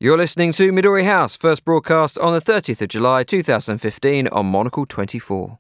You're listening to Midori House, first broadcast on the 30th of July 2015 on Monocle 24.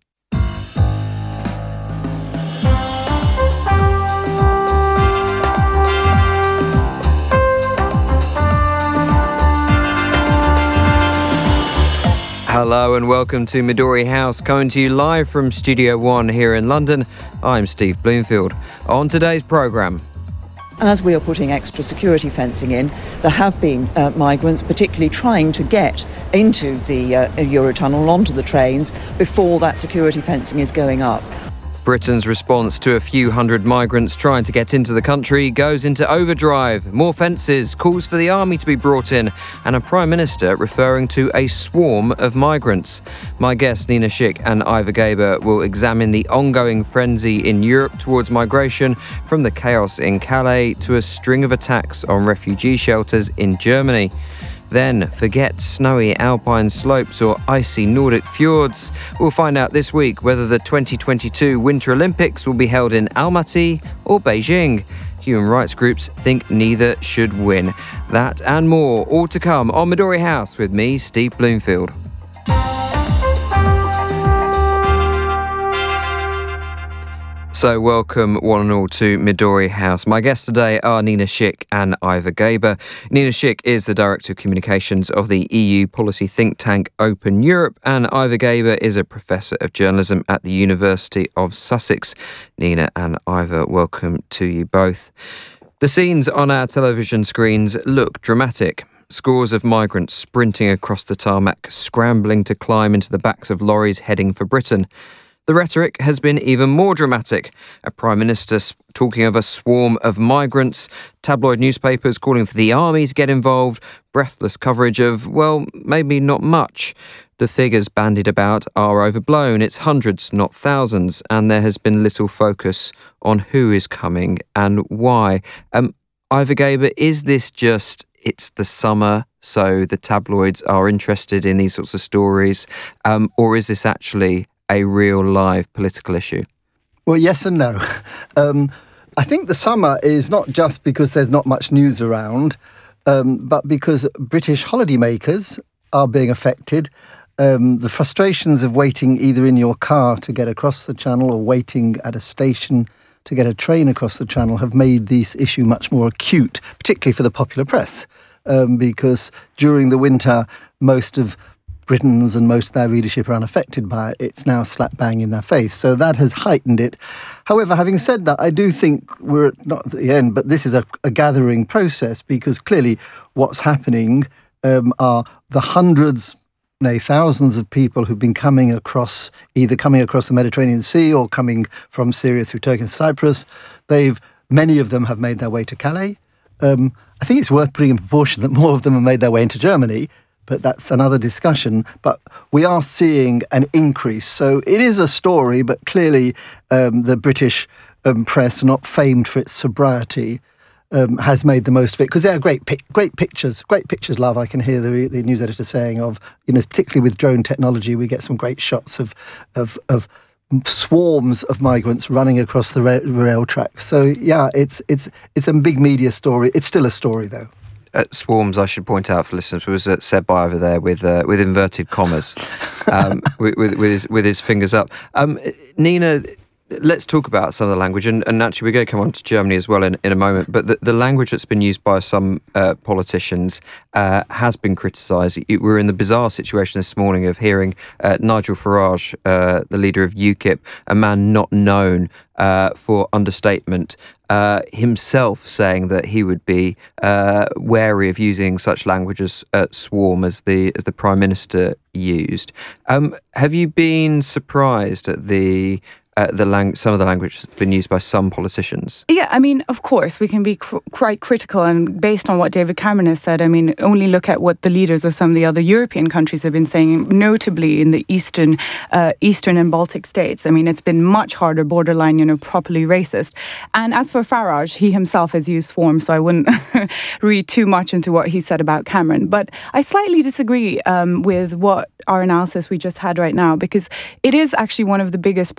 Hello and welcome to Midori House, coming to you live from Studio One here in London. I'm Steve Bloomfield. On today's programme, as we are putting extra security fencing in, there have been migrants particularly trying to get into the Eurotunnel, onto the trains, before that security fencing is going up. Britain's response to a few hundred migrants trying to get into the country goes into overdrive. More fences, calls for the army to be brought in, and a Prime Minister referring to a swarm of migrants. My guests Nina Schick and Ivor Gaber will examine the ongoing frenzy in Europe towards migration, from the chaos in Calais to a string of attacks on refugee shelters in Germany. Then, forget snowy alpine slopes or icy Nordic fjords. We'll find out this week whether the 2022 Winter Olympics will be held in Almaty or Beijing. Human rights groups think neither should win. That and more, all to come on Midori House with me, Steve Bloomfield. So welcome one and all to Midori House. My guests today are Nina Schick and Ivor Gaber. Nina Schick is the Director of Communications of the EU policy think tank Open Europe, and Ivor Gaber is a Professor of Journalism at the University of Sussex. Nina and Ivor, welcome to you both. The scenes on our television screens look dramatic. Scores of migrants sprinting across the tarmac, scrambling to climb into the backs of lorries heading for Britain. The rhetoric has been even more dramatic. A Prime Minister talking of a swarm of migrants, tabloid newspapers calling for the army to get involved, breathless coverage of, well, maybe not much. The figures bandied about are overblown. It's hundreds, not thousands, and there has been little focus on who is coming and why. Ivor Gaber, is this just, it's the summer, so the tabloids are interested in these sorts of stories, or is this actually a real live political issue? Well, yes and no. I think the summer is not just because there's not much news around, but because British holidaymakers are being affected. The frustrations of waiting either in your car to get across the channel or waiting at a station to get a train across the channel have made this issue much more acute, particularly for the popular press, because during the winter, most of Britons and most of their readership are unaffected by it. It's now slap bang in their face. So that has heightened it. However, having said that, I do think we're not at the end, but this is a gathering process, because clearly what's happening are the hundreds, nay, thousands of people who've been either coming across the Mediterranean Sea or coming from Syria through Turkey and Cyprus. Many of them have made their way to Calais. I think it's worth putting in proportion that more of them have made their way into Germany, but that's another discussion. But we are seeing an increase. So it is a story, but clearly the British press, not famed for its sobriety, has made the most of it, because they are great pictures, love. I can hear the news editor saying particularly with drone technology, we get some great shots of swarms of migrants running across the rail tracks. So yeah, it's a big media story. It's still a story, though. Swarms, I should point out for listeners, was said by over there with inverted commas, with his fingers up. Nina, let's talk about some of the language, and actually we're going to come on to Germany as well in a moment, but the language that's been used by some politicians has been criticised. We're in the bizarre situation this morning of hearing Nigel Farage, the leader of UKIP, a man not known for understatement, himself saying that he would be wary of using such language as swarm as the Prime Minister used. Have you been surprised at some of the language that's been used by some politicians? Yeah, I mean, of course, we can be quite critical, and based on what David Cameron has said, I mean, only look at what the leaders of some of the other European countries have been saying, notably in the Eastern and Baltic states. I mean, it's been much harder, borderline, properly racist. And as for Farage, he himself has used swarm, so I wouldn't read too much into what he said about Cameron. But I slightly disagree with what our analysis we just had right now, because it is actually one of the biggest problems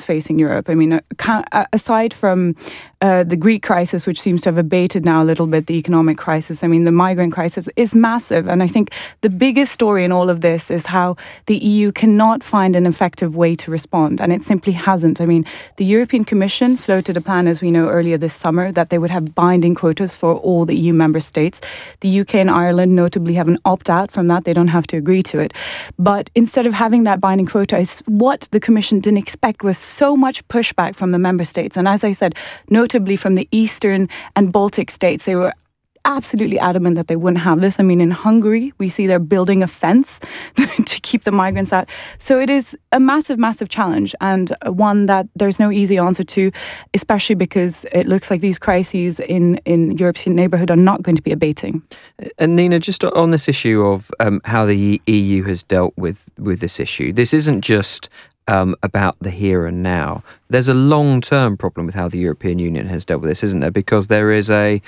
facing Europe. I mean, aside from the Greek crisis, which seems to have abated now a little bit, the economic crisis, I mean, the migrant crisis is massive. And I think the biggest story in all of this is how the EU cannot find an effective way to respond. And it simply hasn't. I mean, the European Commission floated a plan, as we know, earlier this summer, that they would have binding quotas for all the EU member states. The UK and Ireland notably have an opt-out from that. They don't have to agree to it. But instead of having that binding quota, what the Commission didn't expect was so much pushback from the member states. And as I said, notably from the Eastern and Baltic states, they were absolutely adamant that they wouldn't have this. I mean, in Hungary, we see they're building a fence to keep the migrants out. So it is a massive, massive challenge, and one that there's no easy answer to, especially because it looks like these crises in Europe's neighbourhood are not going to be abating. And Nina, just on this issue of how the EU has dealt with this issue, this isn't just about the here and now. There's a long-term problem with how the European Union has dealt with this, isn't there? Because there is a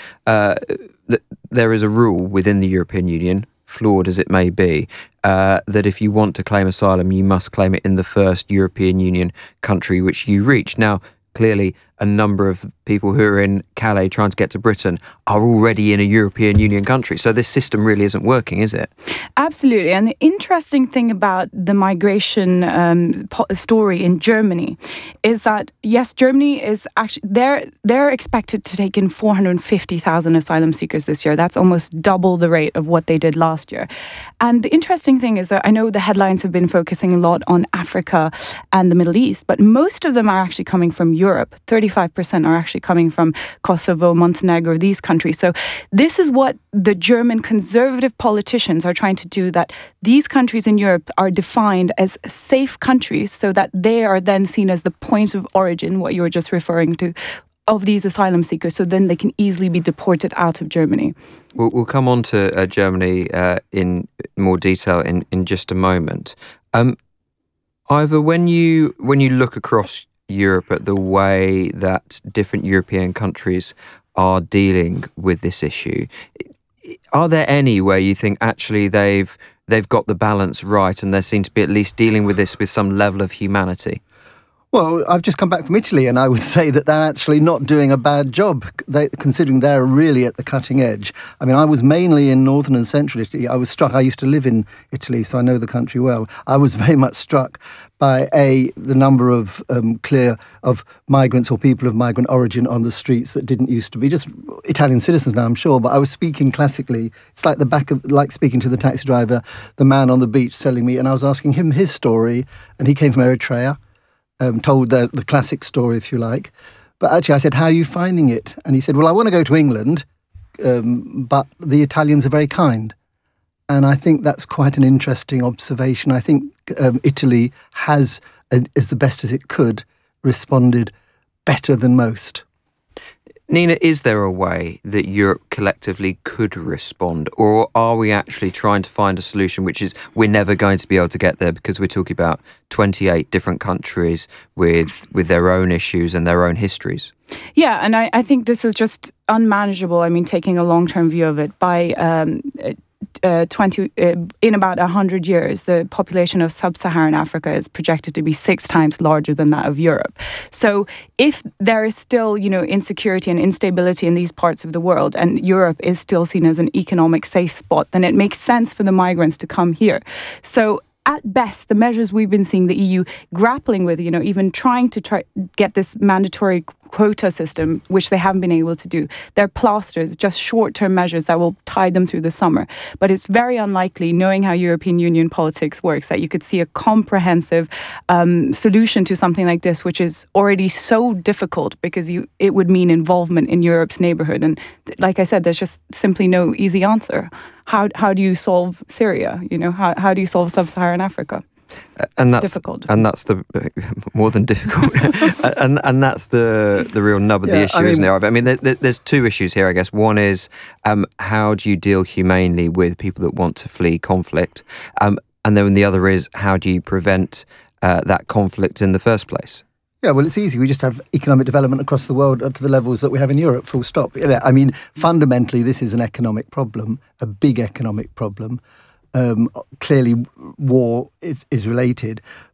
rule within the European Union, flawed as it may be, that if you want to claim asylum, you must claim it in the first European Union country which you reach. Now, clearly, a number of people who are in Calais trying to get to Britain are already in a European Union country. So this system really isn't working, is it? Absolutely. And the interesting thing about the migration story in Germany is that, yes, Germany is actually, they're expected to take in 450,000 asylum seekers this year. That's almost double the rate of what they did last year. And the interesting thing is that I know the headlines have been focusing a lot on Africa and the Middle East, but most of them are actually coming from Europe. 35% are actually coming from Kosovo, Montenegro, these countries. So this is what the German conservative politicians are trying to do, that these countries in Europe are defined as safe countries so that they are then seen as the point of origin, what you were just referring to, of these asylum seekers, so then they can easily be deported out of Germany. We'll come on to Germany in more detail in just a moment. Ivor, when you look across Europe at the way that different European countries are dealing with this issue, are there any where you think actually they've got the balance right and they seem to be at least dealing with this with some level of humanity? Well, I've just come back from Italy, and I would say that they're actually not doing a bad job, considering they're really at the cutting edge. I mean, I was mainly in northern and central Italy. I was struck. I used to live in Italy, so I know the country well. I was very much struck by the number of migrants or people of migrant origin on the streets that didn't used to be just Italian citizens now, I'm sure. But I was speaking classically. It's like speaking to the taxi driver, the man on the beach selling me, and I was asking him his story, and he came from Eritrea. Told the classic story, if you like. But actually I said, how are you finding it? And he said, well, I want to go to England, but the Italians are very kind. And I think that's quite an interesting observation. I think Italy has, as the best as it could, responded better than most. Nina, is there a way that Europe collectively could respond, or are we actually trying to find a solution which is we're never going to be able to get there because we're talking about 28 different countries with their own issues and their own histories? Yeah, and I think this is just unmanageable. I mean, taking a long-term view of it, by in about 100 years, the population of sub-Saharan Africa is projected to be 6 times larger than that of Europe. So if there is still, insecurity and instability in these parts of the world, and Europe is still seen as an economic safe spot, then it makes sense for the migrants to come here. So at best, the measures we've been seeing the EU grappling with, even trying to get this mandatory quota system, which they haven't been able to do. They're plasters, just short-term measures that will tide them through the summer. But it's very unlikely, knowing how European Union politics works, that you could see a comprehensive solution to something like this, which is already so difficult because it would mean involvement in Europe's neighbourhood. And like I said, there's just simply no easy answer. How do you solve Syria? How do you solve sub-Saharan Africa? And that's difficult. And that's the more than difficult, and that's the real nub of the issue, isn't it? I mean, there's 2 issues here, I guess. One is how do you deal humanely with people that want to flee conflict, and then the other is how do you prevent that conflict in the first place? Yeah, well, it's easy. We just have economic development across the world to the levels that we have in Europe, full stop. I mean, fundamentally, this is an economic problem, a big economic problem. Clearly, war is related. But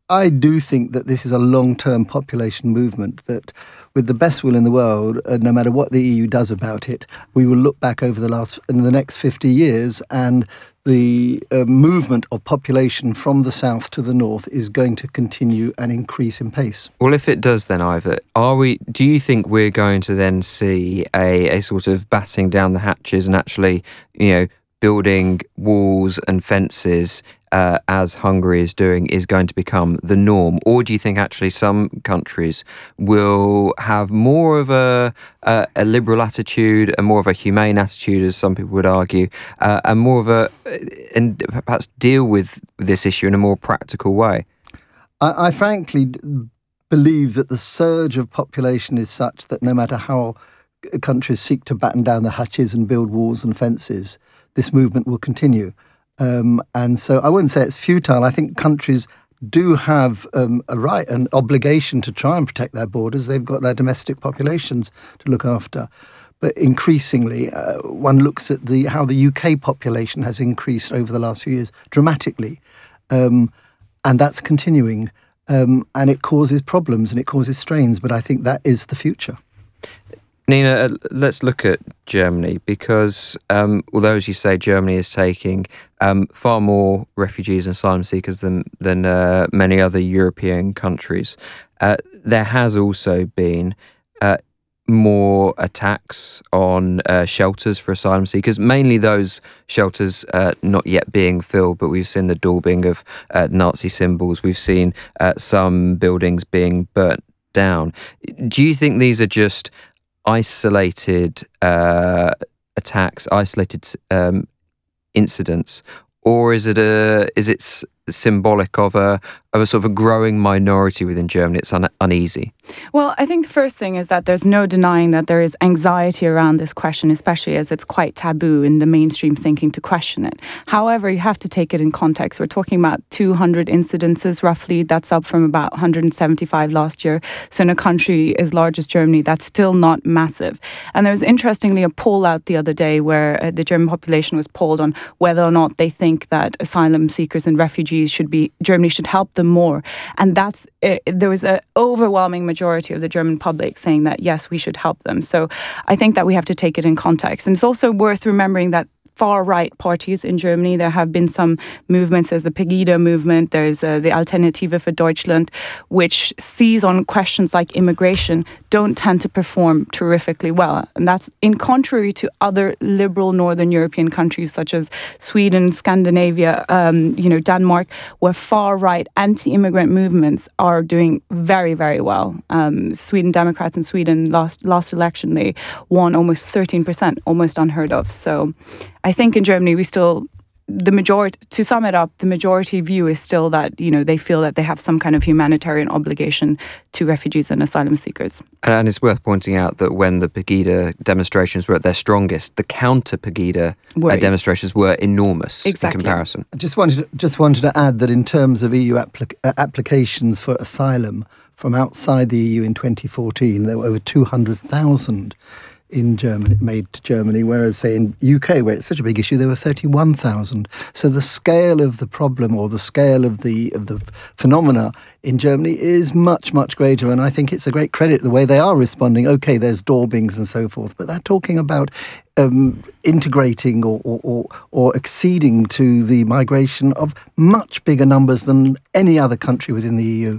I do think that this is a long-term population movement that, with the best will in the world, no matter what the EU does about it, we will look back in the next 50 years, and the movement of population from the south to the north is going to continue and increase in pace. Well, if it does then, Ivor, do you think we're going to then see a sort of batting down the hatches and actually, building walls and fences as Hungary is doing is going to become the norm? Or do you think actually some countries will have more of a liberal attitude, and more of a humane attitude, as some people would argue, and more of and perhaps deal with this issue in a more practical way? I frankly believe that the surge of population is such that no matter how countries seek to batten down the hatches and build walls and fences, this movement will continue. And so I wouldn't say it's futile. I think countries do have a right and obligation to try and protect their borders. They've got their domestic populations to look after. But increasingly, one looks at how the UK population has increased over the last few years dramatically. And that's continuing. And it causes problems and it causes strains. But I think that is the future. Nina, let's look at Germany, because although, as you say, Germany is taking far more refugees and asylum seekers than many other European countries, there has also been more attacks on shelters for asylum seekers, mainly those shelters not yet being filled, but we've seen the daubing of Nazi symbols. We've seen some buildings being burnt down. Do you think these are just isolated attacks, isolated incidents, or is it symbolic of a sort of a growing minority within Germany that's uneasy? Well, I think the first thing is that there's no denying that there is anxiety around this question, especially as it's quite taboo in the mainstream thinking to question it. However, you have to take it in context. We're talking about 200 incidences roughly. That's up from about 175 last year. So in a country as large as Germany, that's still not massive. And there was interestingly a poll out the other day where the German population was polled on whether or not they think that asylum seekers and refugees Germany should help them more. And there was an overwhelming majority of the German public saying that, yes, we should help them. So I think that we have to take it in context. And it's also worth remembering that far-right parties in Germany, there have been some movements. There's the Pegida movement, there's the Alternative für Deutschland, which sees on questions like immigration don't tend to perform terrifically well. And that's in contrary to other liberal Northern European countries such as Sweden, Scandinavia, Denmark, where far-right anti-immigrant movements are doing very, very well. Sweden Democrats in Sweden, last election, they won almost 13%, almost unheard of. So I think in Germany, the majority view is still that, they feel that they have some kind of humanitarian obligation to refugees and asylum seekers. And it's worth pointing out that when the Pegida demonstrations were at their strongest, the counter-Pegida demonstrations were enormous in comparison. I just wanted to add that in terms of EU applications for asylum from outside the EU in 2014, there were over 200,000 in Germany, made to Germany, whereas, say, in UK, where it's such a big issue, there were 31,000. So the scale of the problem, or the scale of the phenomena in Germany, is much, much greater. And I think it's a great credit the way they are responding. Okay, there's daubings and so forth, but they're talking about integrating or acceding to the migration of much bigger numbers than any other country within the EU.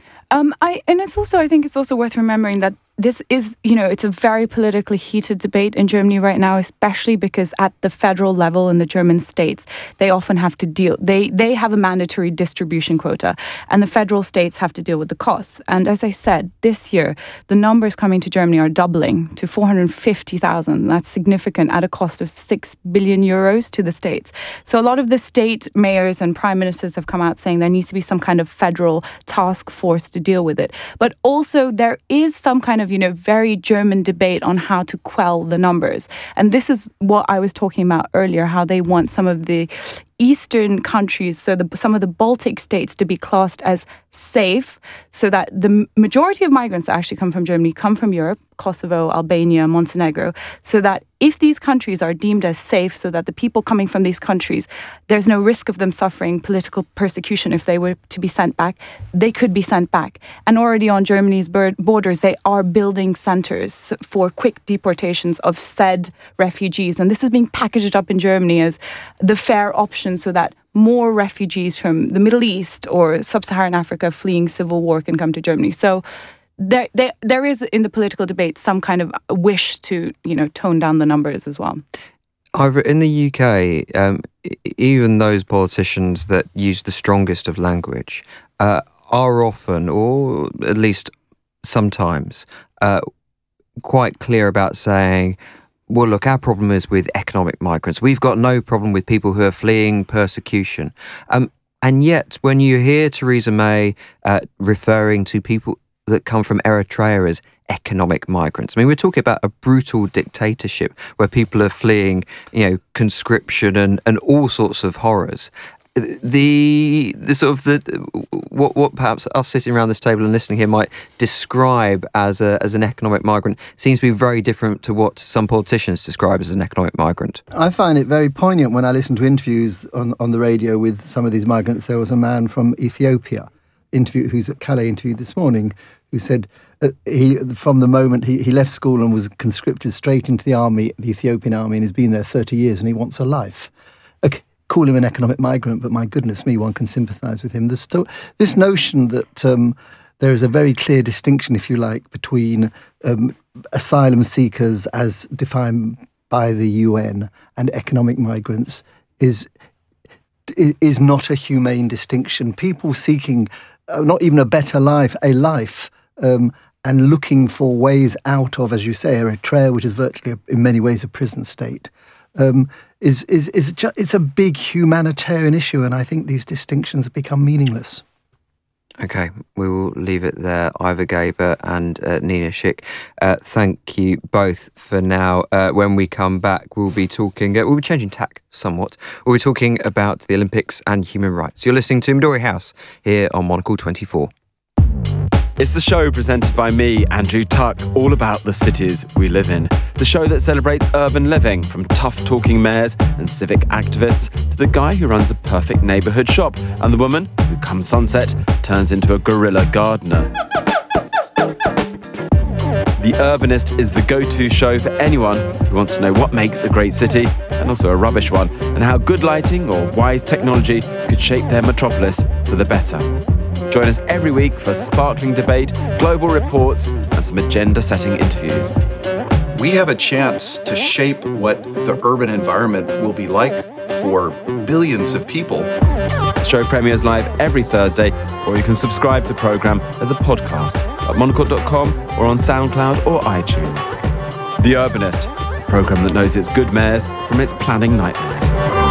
I think it's also worth remembering that this is, it's a very politically heated debate in Germany right now, especially because at the federal level in the German states, they often have to they have a mandatory distribution quota, and the federal states have to deal with the costs. And as I said, this year, the numbers coming to Germany are doubling to 450,000. That's significant at a cost of 6 billion euros to the states. So a lot of the state mayors and prime ministers have come out saying there needs to be some kind of federal task force to deal with it. But also there is some kind of, very German debate on how to quell the numbers. And this is what I was talking about earlier, how they want some of the Eastern countries, so some of the Baltic states, to be classed as safe, so that the majority of migrants that actually come from Germany come from Europe, Kosovo, Albania, Montenegro, so that if these countries are deemed as safe, so that the people coming from these countries, there's no risk of them suffering political persecution if they were to be sent back, they could be sent back. And already on Germany's borders, they are building centres for quick deportations of said refugees. And this is being packaged up in Germany as the fair option so that more refugees from the Middle East or Sub-Saharan Africa fleeing civil war can come to Germany. So there is in the political debate some kind of wish to, tone down the numbers as well. In the UK, even those politicians that use the strongest of language are often, or at least sometimes, quite clear about saying, well, look, our problem is with economic migrants. We've got no problem with people who are fleeing persecution. And yet, when you hear Theresa May referring to people that come from Eritrea as economic migrants, I mean, we're talking about a brutal dictatorship where people are fleeing, conscription and all sorts of horrors. What perhaps us sitting around this table and listening here might describe as an economic migrant seems to be very different to what some politicians describe as an economic migrant. I find it very poignant when I listen to interviews on the radio with some of these migrants. There was a man from Ethiopia who's at Calais interviewed this morning who said from the moment he left school and was conscripted straight into the army, the Ethiopian army, and has been there 30 years and he wants a life. Okay. Call him an economic migrant, but my goodness me, one can sympathise with him. There's still this notion that there is a very clear distinction, if you like, between asylum seekers as defined by the UN and economic migrants is not a humane distinction. People seeking not even a better life, a life, and looking for ways out of, as you say, Eritrea, which is virtually in many ways a prison state. It's a big humanitarian issue, and I think these distinctions have become meaningless. Okay, we will leave it there. Ivor Gaber and Nina Schick, thank you both for now. When we come back, we'll be talking, we'll be changing tack somewhat. We'll be talking about the Olympics and human rights. You're listening to Midori House here on Monocle 24. It's the show presented by me, Andrew Tuck, all about the cities we live in. The show that celebrates urban living, from tough-talking mayors and civic activists to the guy who runs a perfect neighbourhood shop and the woman who, come sunset, turns into a guerrilla gardener. The Urbanist is the go-to show for anyone who wants to know what makes a great city, and also a rubbish one, and how good lighting or wise technology could shape their metropolis for the better. Join us every week for sparkling debate, global reports, and some agenda-setting interviews. We have a chance to shape what the urban environment will be like for billions of people. The show premieres live every Thursday, or you can subscribe to the programme as a podcast at monocle.com or on SoundCloud or iTunes. The Urbanist, the programme that knows its good mayors from its planning nightmares.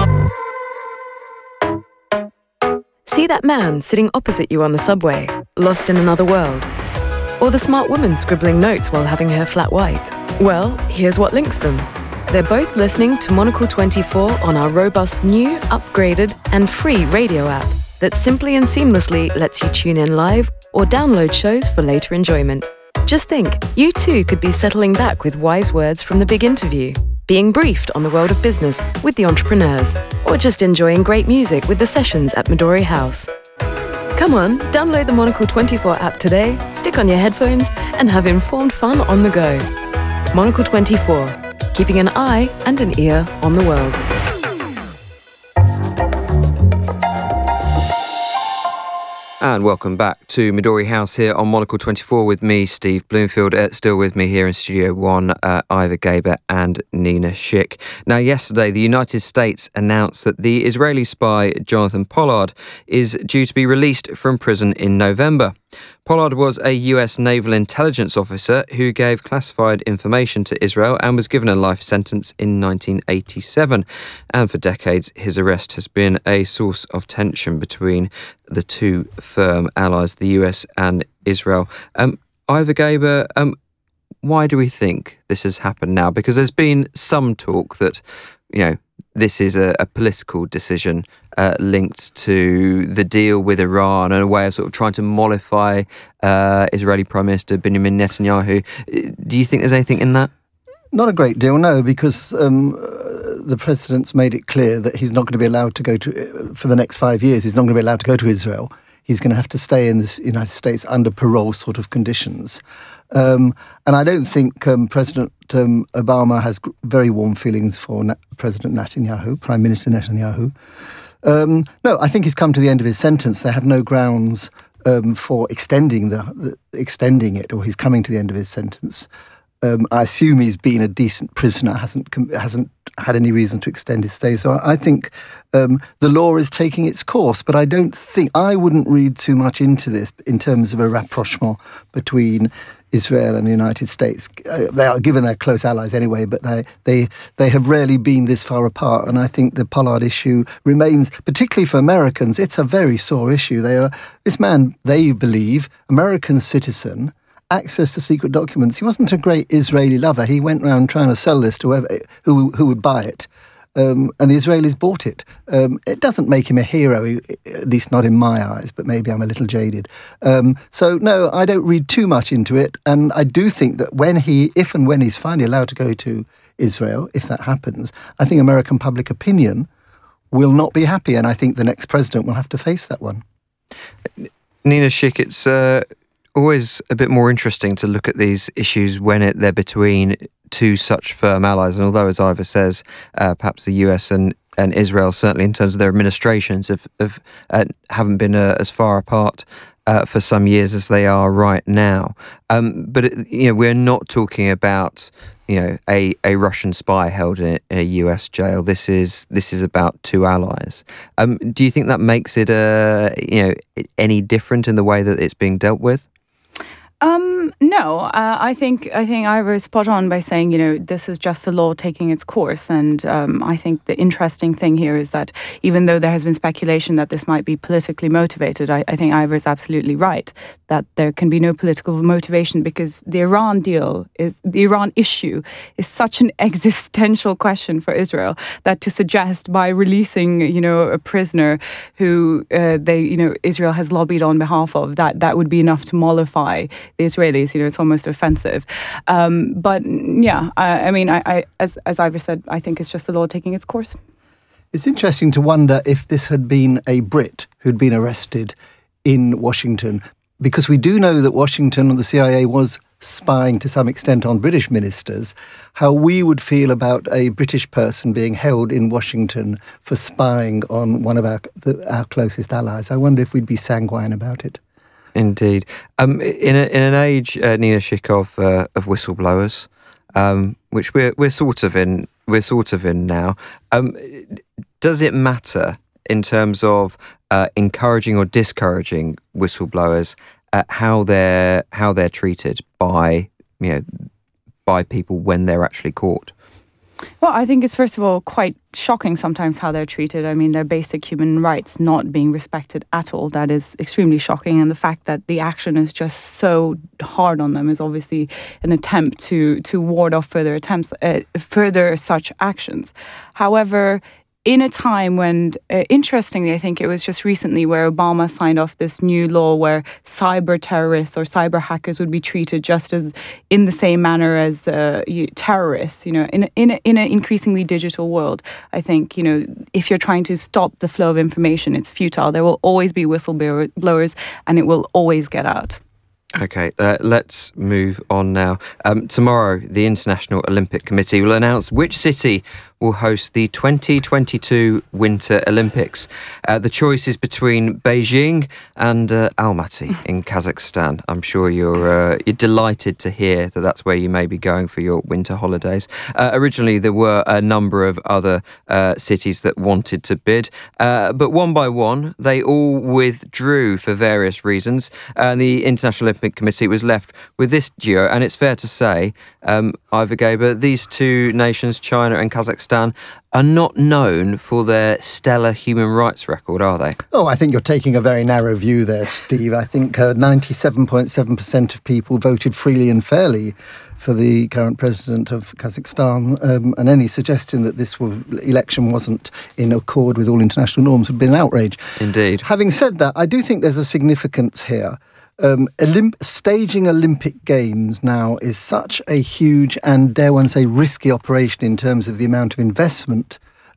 See that man sitting opposite you on the subway, lost in another world? Or the smart woman scribbling notes while having her flat white? Well, here's what links them. They're both listening to Monocle 24 on our robust new, upgraded, and free radio app that simply and seamlessly lets you tune in live or download shows for later enjoyment. Just think, you too could be settling back with wise words from the big interview, being briefed on the world of business with the entrepreneurs, or just enjoying great music with the sessions at Midori House. Come on, download the Monocle 24 app today, stick on your headphones, and have informed fun on the go. Monocle 24, keeping an eye and an ear on the world. And welcome back to Midori House here on Monocle 24 with me, Steve Bloomfield. Still with me here in Studio 1, Ivor Gaber and Nina Schick. Now, yesterday, the United States announced that the Israeli spy Jonathan Pollard is due to be released from prison in November. Pollard was a US naval intelligence officer who gave classified information to Israel and was given a life sentence in 1987. And for decades, his arrest has been a source of tension between the two firm allies, the US and Israel. Ivor Gaber, why do we think this has happened now? Because there's been some talk that, this is a political decision linked to the deal with Iran and a way of sort of trying to mollify Israeli Prime Minister Benjamin Netanyahu. Do you think there's anything in that? Not a great deal, no, because the president's made it clear that he's not going to be allowed to go to, for the next 5 years, he's not going to be allowed to go to Israel. He's going to have to stay in the United States under parole sort of conditions. And I don't think President Obama has very warm feelings for President Netanyahu, Prime Minister Netanyahu. No, I think he's come to the end of his sentence. They have no grounds for extending it, or he's coming to the end of his sentence. I assume he's been a decent prisoner, hasn't had any reason to extend his stay. So I think the law is taking its course, but I wouldn't read too much into this in terms of a rapprochement between Israel and the United States. They are, given they're close allies anyway, but they have rarely been this far apart. And I think the Pollard issue remains, particularly for Americans, it's a very sore issue. This man, they believe, American citizen, access to secret documents. He wasn't a great Israeli lover. He went around trying to sell this to whoever who would buy it. And the Israelis bought it. It doesn't make him a hero, at least not in my eyes, but maybe I'm a little jaded. So no, I don't read too much into it. And I do think that if and when he's finally allowed to go to Israel, if that happens, I think American public opinion will not be happy. And I think the next president will have to face that one. Nina Schick, it's always a bit more interesting to look at these issues when they're between two such firm allies. And although, as Ivor says, perhaps the US and Israel, certainly in terms of their administrations, haven't been as far apart for some years as they are right now. But we're not talking about a Russian spy held in a US jail. This is about two allies. Do you think that makes it any different in the way that it's being dealt with? No, I think Ivor is spot on by saying, this is just the law taking its course. And I think the interesting thing here is that even though there has been speculation that this might be politically motivated, I think Ivor is absolutely right that there can be no political motivation because the Iran issue is such an existential question for Israel that to suggest by releasing, a prisoner who Israel has lobbied on behalf of, that would be enough to mollify the Israelis. It's almost offensive. But yeah, as Ivor said, I think it's just the law taking its course. It's interesting to wonder if this had been a Brit who'd been arrested in Washington, because we do know that Washington and the CIA was spying to some extent on British ministers, how we would feel about a British person being held in Washington for spying on one of our closest allies. I wonder if we'd be sanguine about it. Indeed. In an age, Nina Schick, of whistleblowers, which we're sort of in now. Does it matter in terms of encouraging or discouraging whistleblowers how they're treated by people when they're actually caught? Well, I think it's first of all quite shocking sometimes how they're treated. I mean, their basic human rights not being respected at all. That is extremely shocking. And the fact that the action is just so hard on them is obviously an attempt to ward off further such actions. However, in a time when, interestingly, I think it was just recently where Obama signed off this new law where cyber terrorists or cyber hackers would be treated just as in the same manner as terrorists, in an increasingly digital world. I think, if you're trying to stop the flow of information, it's futile. There will always be whistleblowers and it will always get out. Okay, let's move on now. Tomorrow, the International Olympic Committee will announce which city will host the 2022 Winter Olympics. The choice is between Beijing and Almaty in Kazakhstan. I'm sure you're delighted to hear that that's where you may be going for your winter holidays. Originally, there were a number of other cities that wanted to bid, but one by one, they all withdrew for various reasons. And the International Olympic Committee was left with this duo, and it's fair to say, Ivor Gaber, these two nations, China and Kazakhstan, Kazakhstan are not known for their stellar human rights record, are they? Oh, I think you're taking a very narrow view there, Steve. I think 97.7% of people voted freely and fairly for the current president of Kazakhstan, and any suggestion that this election wasn't in accord with all international norms would be an outrage. Indeed. Having said that, I do think there's a significance here. Staging Olympic Games now is such a huge and, dare one say, risky operation in terms of the amount of investment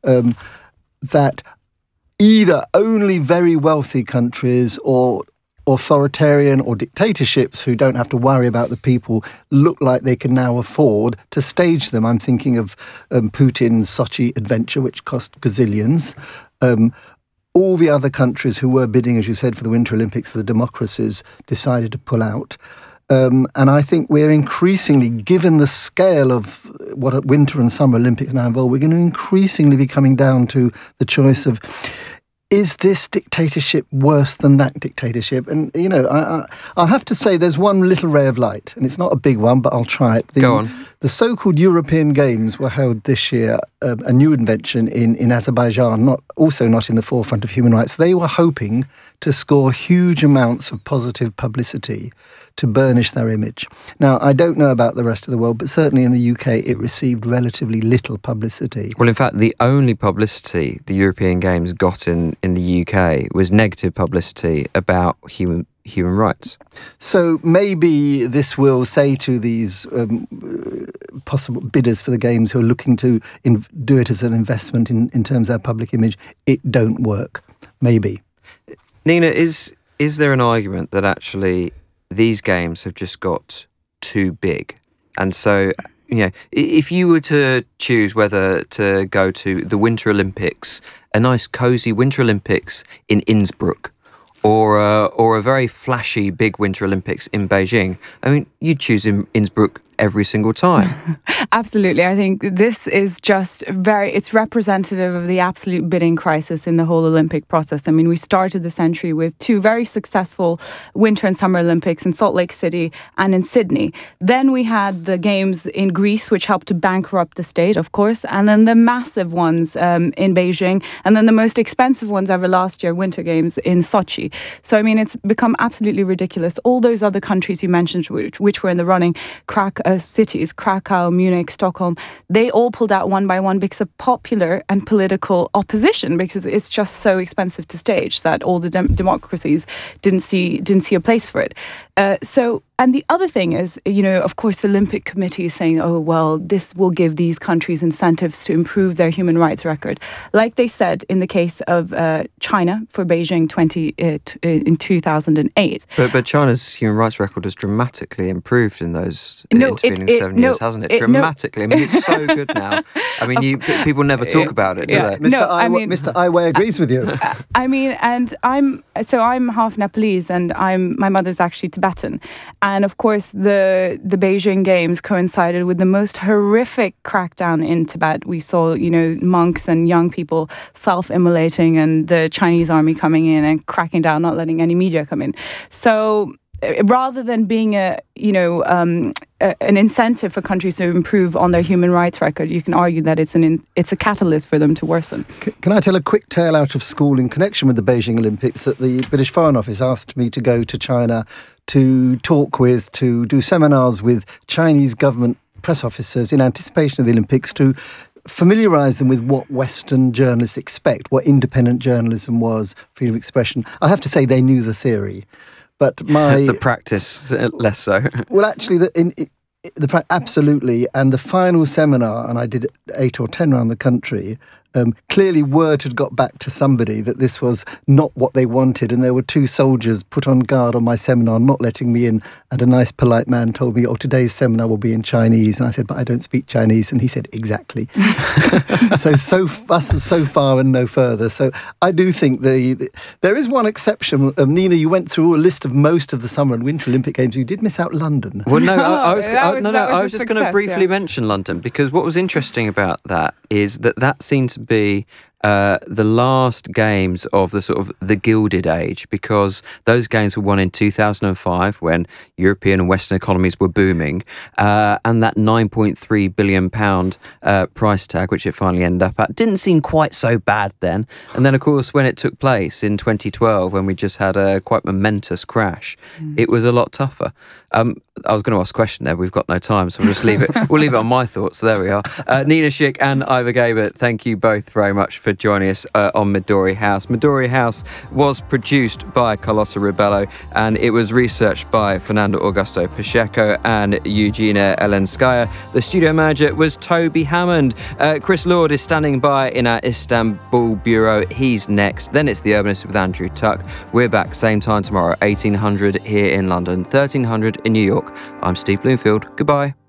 that either only very wealthy countries or authoritarian or dictatorships who don't have to worry about the people look like they can now afford to stage them. I'm thinking of Putin's Sochi adventure, which cost gazillions. All the other countries who were bidding, as you said, for the Winter Olympics, the democracies, decided to pull out. And I think we're increasingly, given the scale of what Winter and Summer Olympics now involve, we're going to increasingly be coming down to the choice of, is this dictatorship worse than that dictatorship? And, you know, I have to say there's one little ray of light, and it's not a big one, but I'll try it. Go on. The so-called European Games were held this year, a new invention in Azerbaijan, not in the forefront of human rights. They were hoping to score huge amounts of positive publicity to burnish their image. Now, I don't know about the rest of the world, but certainly in the UK, it received relatively little publicity. Well, in fact, the only publicity the European Games got in the UK was negative publicity about human rights. So maybe this will say to these possible bidders for the Games who are looking to do it as an investment in terms of their public image, it don't work. Maybe. Nina, is there an argument that actually these games have just got too big? And so, you know, if you were to choose whether to go to the Winter Olympics, a nice cosy Winter Olympics in Innsbruck, or a very flashy big Winter Olympics in Beijing, I mean, you'd choose Innsbruck every single time. Absolutely. I think this is just it's representative of the absolute bidding crisis in the whole Olympic process. I mean, we started the century with two very successful Winter and Summer Olympics in Salt Lake City and in Sydney. Then we had the Games in Greece, which helped to bankrupt the state, of course, and then the massive ones in Beijing, and then the most expensive ones ever last year, Winter Games in Sochi. So, I mean, it's become absolutely ridiculous. All those other countries you mentioned, which were in the running, cities, Krakow, Munich, Stockholm, they all pulled out one by one because of popular and political opposition, because it's just so expensive to stage that all the democracies didn't see a place for it. And the other thing is, you know, of course, the Olympic Committee is saying, oh, well, this will give these countries incentives to improve their human rights record. Like they said in the case of China for Beijing in 2008. But China's human rights record has dramatically improved in those intervening 7 years, hasn't it? Dramatically. I mean, it's so good now. I mean, people never talk about it, do they? Mr. Ai Weiwei agrees with you. I mean, and I'm half Nepalese, and my mother's actually Tibetan. And of course, the Beijing Games coincided with the most horrific crackdown in Tibet. We saw, you know, monks and young people self-immolating, and the Chinese army coming in and cracking down, not letting any media come in. So rather than being an incentive for countries to improve on their human rights record, you can argue that it's a catalyst for them to worsen. Can I tell a quick tale out of school in connection with the Beijing Olympics? That the British Foreign Office asked me to go to China to do seminars with Chinese government press officers in anticipation of the Olympics, to familiarise them with what Western journalists expect, what independent journalism was, freedom of expression. I have to say they knew the theory. But the practice, less so. Well, actually, absolutely. And the final seminar, and I did 8 or 10 around the country, clearly word had got back to somebody that this was not what they wanted, and there were 2 soldiers put on guard on my seminar, not letting me in, and a nice polite man told me, oh, today's seminar will be in Chinese, and I said, but I don't speak Chinese, and he said, exactly. so far and no further. So I do think there is one exception. Nina, you went through a list of most of the Summer and Winter Olympic Games. You did miss out London. Well, no, I was just going to briefly mention London, because what was interesting about that is that seemed to be the last games of the sort of the Gilded Age, because those games were won in 2005 when European and Western economies were booming, and that £9.3 billion price tag, which it finally ended up at, didn't seem quite so bad then. And then, of course, when it took place in 2012, when we just had a quite momentous crash, it was a lot tougher. I was going to ask a question there. We've got no time, so we'll just leave it. We'll leave it on my thoughts. There we are. Nina Schick and Ivor Gabor, thank you both very much for joining us on Midori House. Midori House was produced by Carlotta Ribello, and it was researched by Fernando Augusto Pacheco and Eugenia Elenskaya. The studio manager was Toby Hammond. Chris Lord is standing by in our Istanbul bureau. He's next. Then it's The Urbanist with Andrew Tuck. We're back same time tomorrow, 1800 here in London, 1300 in New York. I'm Steve Bloomfield. Goodbye.